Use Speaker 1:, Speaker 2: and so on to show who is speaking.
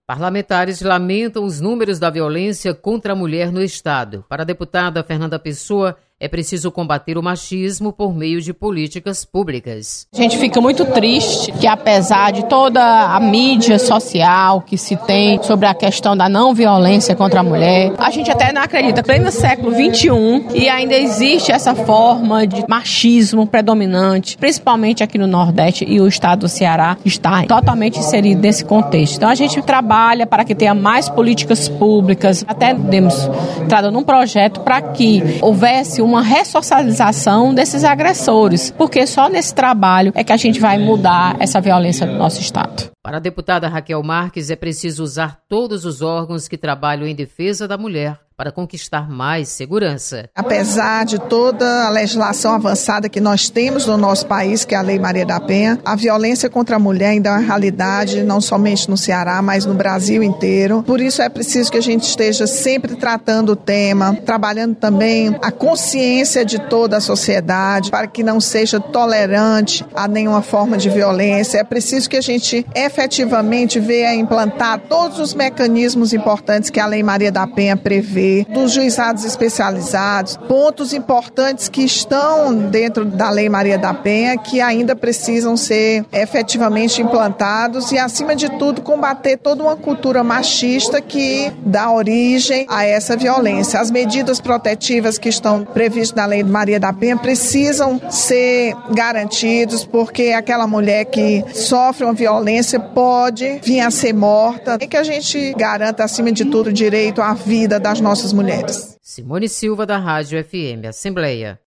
Speaker 1: Parlamentares lamentam os números da violência contra a mulher no Estado. Para a deputada Fernanda Pessoa, é preciso combater o machismo por meio de políticas públicas.
Speaker 2: A gente fica muito triste que, apesar de toda a mídia social que se tem sobre a questão da não violência contra a mulher, a gente até não acredita. Pleno século XXI e ainda existe essa forma de machismo predominante, principalmente aqui no Nordeste, e o estado do Ceará está totalmente inserido nesse contexto. Então a gente trabalha para que tenha mais políticas públicas, até demos entrada num projeto para que houvesse uma ressocialização desses agressores, porque só nesse trabalho é que a gente vai mudar essa violência no nosso estado.
Speaker 1: Para a deputada Raquel Marques, é preciso usar todos os órgãos que trabalham em defesa da mulher para conquistar mais segurança.
Speaker 3: Apesar de toda a legislação avançada que nós temos no nosso país, que é a Lei Maria da Penha, a violência contra a mulher ainda é uma realidade, não somente no Ceará, mas no Brasil inteiro. Por isso é preciso que a gente esteja sempre tratando o tema, trabalhando também a consciência de toda a sociedade, para que não seja tolerante a nenhuma forma de violência. É preciso que a gente efetivamente venha implantar todos os mecanismos importantes que a Lei Maria da Penha prevê, dos juizados especializados, pontos importantes que estão dentro da Lei Maria da Penha que ainda precisam ser efetivamente implantados e, acima de tudo, combater toda uma cultura machista que dá origem a essa violência. As medidas protetivas que estão previstas na Lei Maria da Penha precisam ser garantidas, porque aquela mulher que sofre uma violência pode vir a ser morta e que a gente garanta, acima de tudo, o direito à vida das nossas mulheres.
Speaker 1: Simone Silva, da Rádio FM Assembleia.